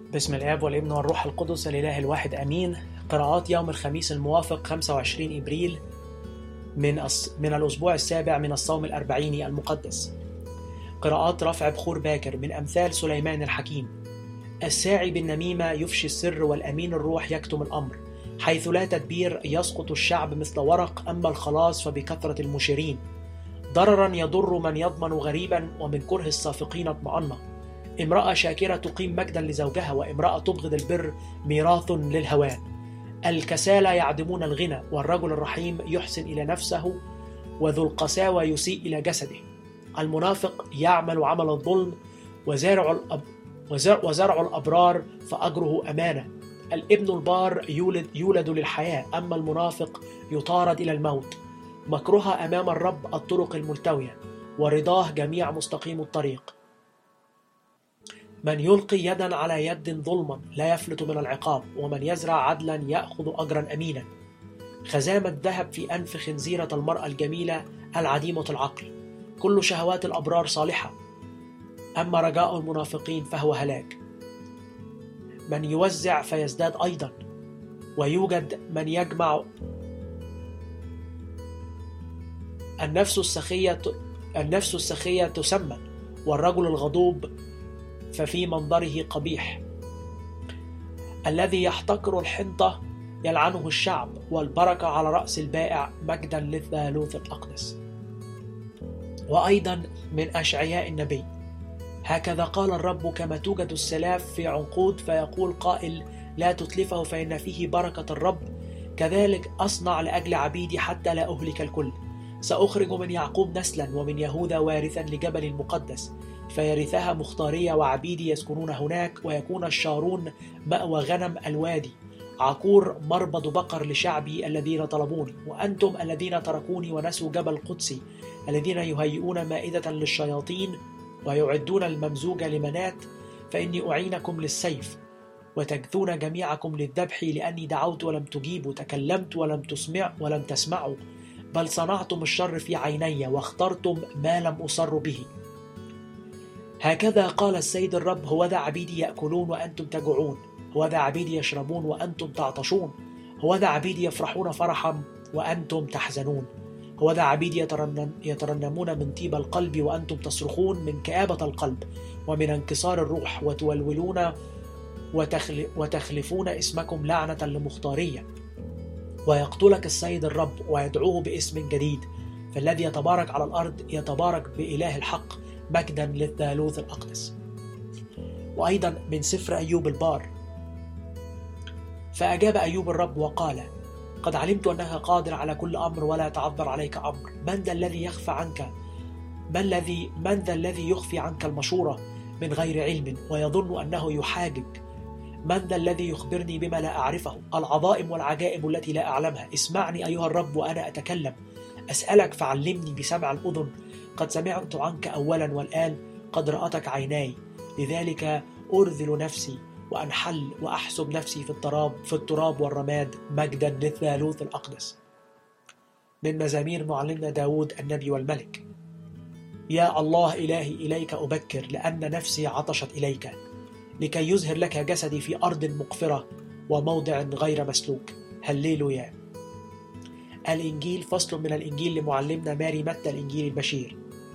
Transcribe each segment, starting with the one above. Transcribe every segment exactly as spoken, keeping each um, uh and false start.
باسم الآب والابن والروح القدس الإله الواحد أمين. قراءات يوم الخميس الموافق خمسة وعشرين إبريل من أص... من الأسبوع السابع من الصوم الأربعيني المقدس. قراءات رفع بخور باكر من أمثال سليمان الحكيم. الساعي بالنميمة يفشي السر، والأمين الروح يكتم الأمر. حيث لا تدبير يسقط الشعب مثل ورق، أما الخلاص فبكثرة المشيرين. ضررا يضر من يضمن غريبا، ومن كره الصافقين اطمأن. امرأة شاكرة تقيم مجدا لزوجها، وامرأة تبغض البر ميراث للهوان. الكسالى يعدمون الغنى، والرجل الرحيم يحسن إلى نفسه، وذو القساوة يسيء إلى جسده. المنافق يعمل عمل الظلم، وزارع, الأب وزرع, وزرع الأبرار فأجره أمانة. الابن البار يولد, يولد للحياة، أما المنافق يطارد إلى الموت. مكرها أمام الرب الطرق الملتوية، ورضاه جميع مستقيم الطريق. من يلقي يدا على يد ظلما لا يفلت من العقاب، ومن يزرع عدلا يأخذ أجرا أمينا. خزامة الذهب في أنف خنزيرة المرأة الجميلة العديمة العقل. كل شهوات الأبرار صالحة، أما رجاء المنافقين فهو هلاك. من يوزع فيزداد أيضا، ويوجد من يجمع. النفس السخية النفس السخية تسمن، والرجل الغضوب ففي منظره قبيح. الذي يحتقر الحنطة يلعنه الشعب، والبركة على رأس البائع مجدا للثالوث الأقدس. وأيضا من أشعياء النبي: هكذا قال الرب، كما توجد السلاف في عنقود فيقول قائل لا تتلفه فإن فيه بركة الرب، كذلك أصنع لأجل عبيدي حتى لا أهلك الكل. سأخرج من يعقوب نسلا، ومن يهوذا وارثا لجبل المقدس، فيرثها مختارية وعبيدي يسكنون هناك، ويكون الشارون مأوى غنم الوادي، عقور مربض بقر لشعبي الذين طلبوني. وأنتم الذين تركوني ونسوا جبل قدسي، الذين يهيئون مائدة للشياطين ويعدون الممزوج لمنات، فإني أعينكم للسيف، وتجثون جميعكم للذبح، لأني دعوت ولم تجيبوا، تكلمت ولم تسمع ولم تسمعوا، بل صنعتم الشر في عيني، واخترتم ما لم أصر به. هكذا قال السيد الرب: هوذا عبيدي يأكلون وأنتم تجوعون، هوذا عبيدي يشربون وأنتم تعطشون، هوذا عبيدي يفرحون فرحا وأنتم تحزنون، هوذا عبيدي يترنم يترنمون من طيب القلب وأنتم تصرخون من كآبة القلب ومن انكسار الروح، وتولولون وتخل... وتخلفون اسمكم لعنة لمختارية. ويقتلك السيد الرب ويدعوه باسم جديد، فالذي يتبارك على الأرض يتبارك بإله الحق مجدا للثالوث الأقدس. وأيضا من سفر أيوب البار: فأجاب أيوب الرب وقال: قد علمت أنها قادر على كل أمر، ولا تعذر عليك أمر. من ذا الذي يخفى عنك من الذي من ذا الذي يخفي عنك المشورة من غير علم، ويظن أنه يحاجج؟ من ذا الذي يخبرني بما لا أعرفه؟ العظائم والعجائب التي لا أعلمها. اسمعني أيها الرب وأنا أتكلم، أسألك فعلمني بسمع الأذن. قد سمعت عنك أولا، والآن قد رأتك عيناي، لذلك أرذل نفسي وأنحل وأحسب نفسي في التراب في التراب والرماد مجدا للثالوث الأقدس. من مزامير معلمنا داود النبي والملك: يا الله إلهي، إليك أبكر، لأن نفسي عطشت إليك، لكي يزهر لك جسدي في أرض مقفرة وموضع غير مسلوك. هللويا. الإنجيل فصل من الإنجيل لمعلمنا ماري متى الإنجيل البشير.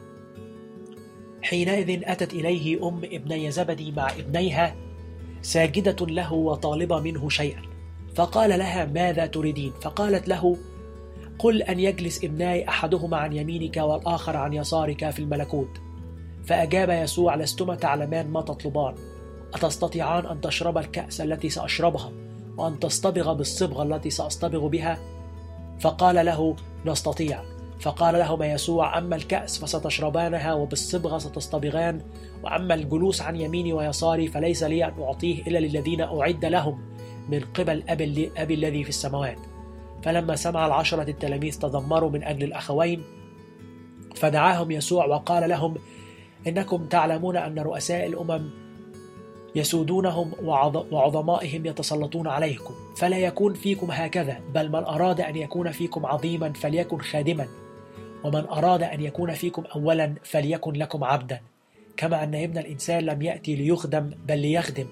حينئذ أتت إليه أم ابني زبدي مع ابنيها ساجدة له وطالبة منه شيئا، فقال لها: ماذا تريدين؟ فقالت له: قل أن يجلس ابناي أحدهما عن يمينك والآخر عن يسارك في الملكوت. فأجاب يسوع: لستما تعلمان ما تطلبان. أتستطيعان أن تشرب الكأس التي سأشربها، وأن تصطبغ بالصبغة التي سأصطبغ بها؟ فقال له: نستطيع. فقال لهما يسوع: أما الكأس فستشربانها، وبالصبغة ستصطبغان، وأما الجلوس عن يميني ويساري فليس لي أن أعطيه إلا للذين أعد لهم من قبل أبي, أبي الذي في السماوات. فلما سمع العشرة التلاميذ تذمروا من أجل الأخوين، فدعاهم يسوع وقال لهم: إنكم تعلمون أن رؤساء الأمم يسودونهم وعظمائهم يتسلطون عليكم، فلا يكون فيكم هكذا، بل من أراد أن يكون فيكم عظيما فليكن خادما، ومن أراد أن يكون فيكم أولا فليكن لكم عبدا. كما أن ابن الإنسان لم يأتي ليخدم بل ليخدم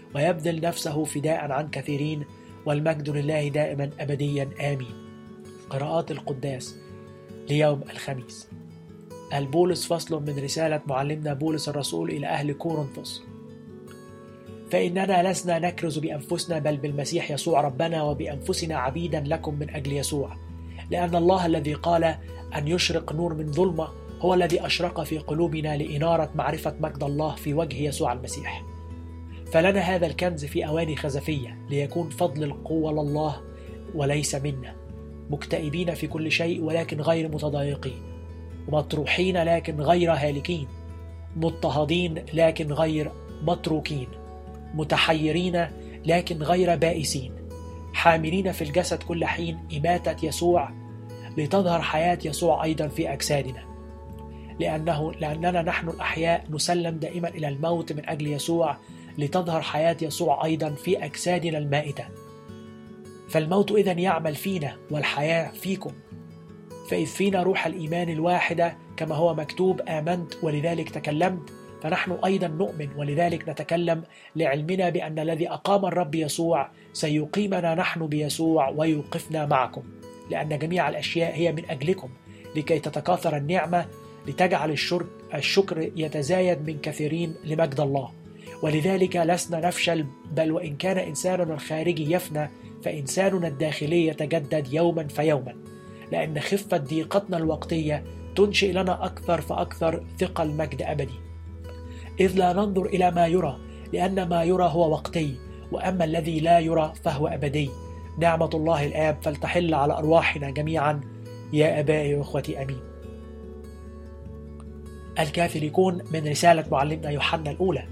ويبذل نفسه فداء عن كثيرين، والمجد لله دائما أبديا آمين. قراءات القداس ليوم الخميس. البولس فصل من رسالة معلمنا بولس الرسول إلى أهل كورنثوس. فإننا لسنا نكرز بأنفسنا بل بالمسيح يسوع ربنا، وبأنفسنا عبيدا لكم من أجل يسوع، لأن الله الذي قال أن يشرق نور من ظلمة هو الذي أشرق في قلوبنا لإنارة معرفة مجد الله في وجه يسوع المسيح. فلنا هذا الكنز في أواني خزفية، ليكون فضل القوة لله وليس منا، مكتئبين في كل شيء ولكن غير متضايقين، مطروحين لكن غير هالكين، مضطهدين لكن غير متروكين، متحيرين لكن غير بائسين، حاملين في الجسد كل حين إماتة يسوع لتظهر حياة يسوع أيضا في أجسادنا، لأنه لأننا نحن الأحياء نسلم دائما إلى الموت من أجل يسوع لتظهر حياة يسوع أيضا في أجسادنا المائتة. فالموت إذن يعمل فينا والحياة فيكم، فإذ فينا روح الإيمان الواحدة كما هو مكتوب آمنت ولذلك تكلمت، فنحن أيضا نؤمن ولذلك نتكلم، لعلمنا بأن الذي أقام الرب يسوع سيقيمنا نحن بيسوع ويوقفنا معكم، لأن جميع الأشياء هي من أجلكم لكي تتكاثر النعمة، لتجعل الشكر يتزايد من كثيرين لمجد الله. ولذلك لسنا نفشل، بل وإن كان إنساننا الخارجي يفنى فإنساننا الداخلي يتجدد يوما فيوما، لأن خفة ضيقتنا الوقتية تنشئ لنا أكثر فأكثر ثقل مجد أبدي. إذ لا ننظر إلى ما يرى، لأن ما يرى هو وقتي، وأما الذي لا يرى فهو أبدي. نعمة الله الآب فلتحل على أرواحنا جميعا يا أبائي وإخوتي آمين. الكاثوليكون من رسالة معلمنا يوحنا الأولى.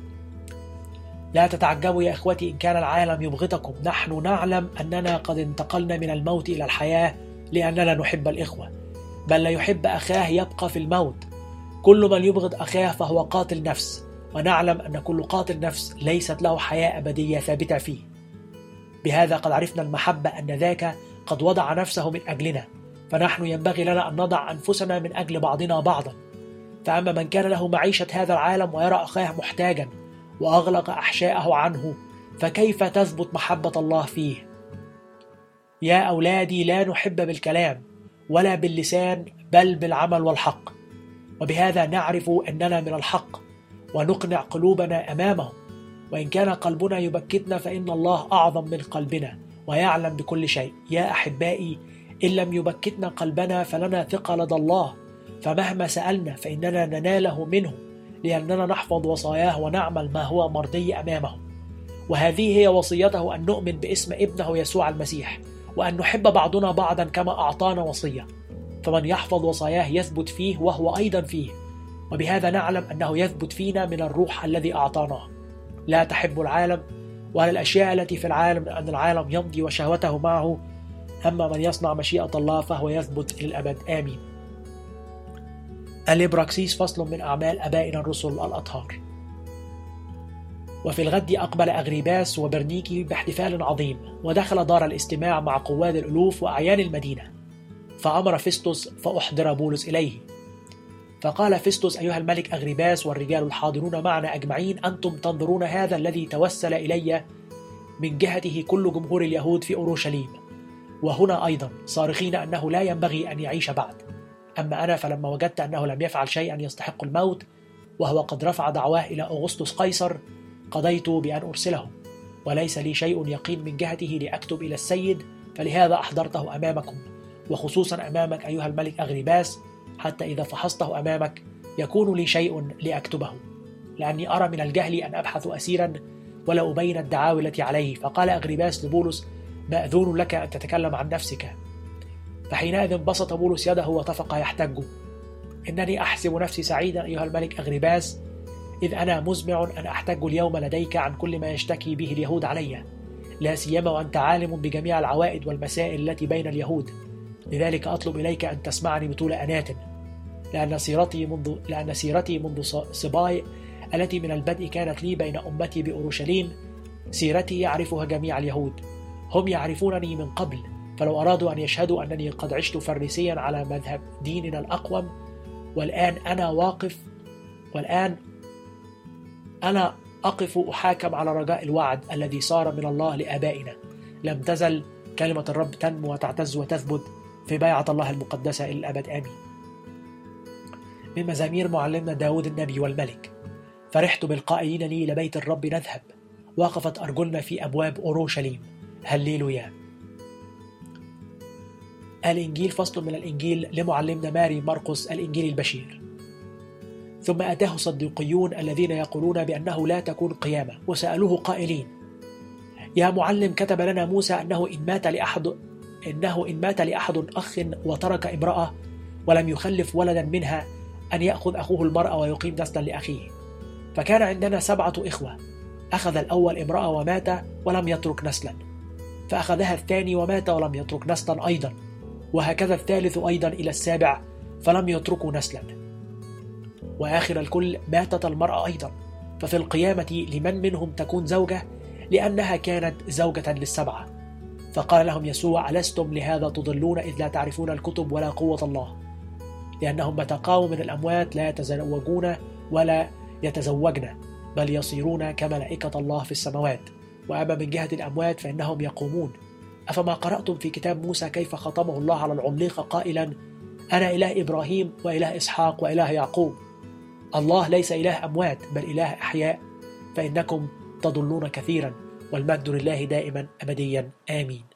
لا تتعجبوا يا إخوتي إن كان العالم يبغضكم، نحن نعلم أننا قد انتقلنا من الموت إلى الحياة لأننا نحب الإخوة، بل لا يحب أخاه يبقى في الموت. كل من يبغض أخاه فهو قاتل نفس، ونعلم أن كل قاتل نفس ليست له حياة أبدية ثابتة فيه. بهذا قد عرفنا المحبة أن ذاك قد وضع نفسه من أجلنا، فنحن ينبغي لنا أن نضع أنفسنا من أجل بعضنا بعضا. فأما من كان له معيشة هذا العالم ويرى أخاه محتاجا وأغلق أحشاءه عنه، فكيف تثبت محبة الله فيه؟ يا أولادي لا نحب بالكلام ولا باللسان بل بالعمل والحق، وبهذا نعرف أننا من الحق ونقنع قلوبنا أمامه. وإن كان قلبنا يبكتنا فإن الله أعظم من قلبنا ويعلم بكل شيء. يا أحبائي، إن لم يبكتنا قلبنا فلنا ثقة لدى الله، فمهما سألنا فإننا نناله منه، لأننا نحفظ وصاياه ونعمل ما هو مرضي أمامه. وهذه هي وصيته، أن نؤمن باسم ابنه يسوع المسيح، وأن نحب بعضنا بعضا كما أعطانا وصية. فمن يحفظ وصاياه يثبت فيه وهو أيضا فيه، وبهذا نعلم أنه يثبت فينا من الروح الذي أعطاناه. لا تحب العالم ولا الأشياء التي في العالم، لأن العالم يمضي وشهوته معه، أما من يصنع مشيئة الله فهو يثبت للأبد آمين. الإبراكسيس فصل من أعمال أبائنا الرسل الأطهار. وفي الغد أقبل أغريباس وبرنيكي باحتفال عظيم، ودخل دار الاستماع مع قواد الألوف وأعيان المدينة، فأمر فيستوس فأحضر بولس إليه. فقال فيستوس: أيها الملك أغريباس والرجال الحاضرون معنا أجمعين، أنتم تنظرون هذا الذي توسل إلي من جهته كل جمهور اليهود في أورشليم، وهنا أيضا صارخين أنه لا ينبغي أن يعيش بعد. أما أنا فلما وجدت أنه لم يفعل شيئا يستحق الموت، وهو قد رفع دعواه إلى أغسطس قيصر، قضيت بأن أرسله، وليس لي شيء يقين من جهته لأكتب إلى السيد، فلهذا أحضرته أمامكم، وخصوصا أمامك أيها الملك أغريباس، حتى إذا فحصته أمامك يكون لي شيء لأكتبه، لأني أرى من الجهل أن أبحث أسيرا ولا أبين الدعاوى التي عليه. فقال أغريباس لبولس: مأذون لك أن تتكلم عن نفسك. فحينئذ بسط بولس يده وطفق يحتج: إنني أحسب نفسي سعيدا أيها الملك أغريباس، إذ أنا مزمع أن أحتج اليوم لديك عن كل ما يشتكي به اليهود علي، لا سيما وأنت عالم بجميع العوائد والمسائل التي بين اليهود. لذلك أطلب إليك أن تسمعني بطول أنات، لأن سيرتي منذ لأن سيرتي منذ صباي التي من البدء كانت لي بين أمتي بأورشليم، سيرتي يعرفها جميع اليهود، هم يعرفونني من قبل، فلو أرادوا أن يشهدوا أنني قد عشت فريسيا على مذهب ديننا الأقوم، والآن أنا واقف والآن أنا أقف أحاكم على رجاء الوعد الذي صار من الله لآبائنا. لم تزل كلمة الرب تنمو وتعتز وتثبت في بيعة الله المقدسة إلى الأبد آمين. من مزامير معلمنا داود النبي والملك: فرحت بالقائلين لي لبيت الرب نذهب، وقفت أرجلنا في أبواب أورشليم. هللويا. الإنجيل فصل من الإنجيل لمعلمنا ماري مرقس الإنجيل البشير. ثم أتاه صديقيون الذين يقولون بأنه لا تكون قيامة، وسألوه قائلين: يا معلم، كتب لنا موسى أنه إن مات لأحد إنه إن مات لأحد أخ وترك امرأة ولم يخلف ولدا منها أن يأخذ أخوه المرأة ويقيم نسلا لأخيه. فكان عندنا سبعة إخوة، أخذ الأول امرأة ومات ولم يترك نسلا، فأخذها الثاني ومات ولم يترك نسلا أيضا، وهكذا الثالث أيضا إلى السابع فلم يتركوا نسلا. وآخر الكل ماتت المرأة أيضا. ففي القيامة لمن منهم تكون زوجة؟ لأنها كانت زوجة للسبعة. فقال لهم يسوع: ألستم لهذا تضلون إذ لا تعرفون الكتب ولا قوة الله؟ لأنهم متى قاموا من الأموات لا يتزوجون ولا يتزوجن، بل يصيرون كملائكة الله في السماوات. وأما من جهة الأموات فإنهم يقومون. أفما قرأتم في كتاب موسى كيف خطبه الله على العليقة قائلا: أنا إله إبراهيم وإله إسحاق وإله يعقوب؟ الله ليس إله أموات بل إله أحياء. فإنكم تضلون كثيرا، والمجد لله دائما أبديا آمين.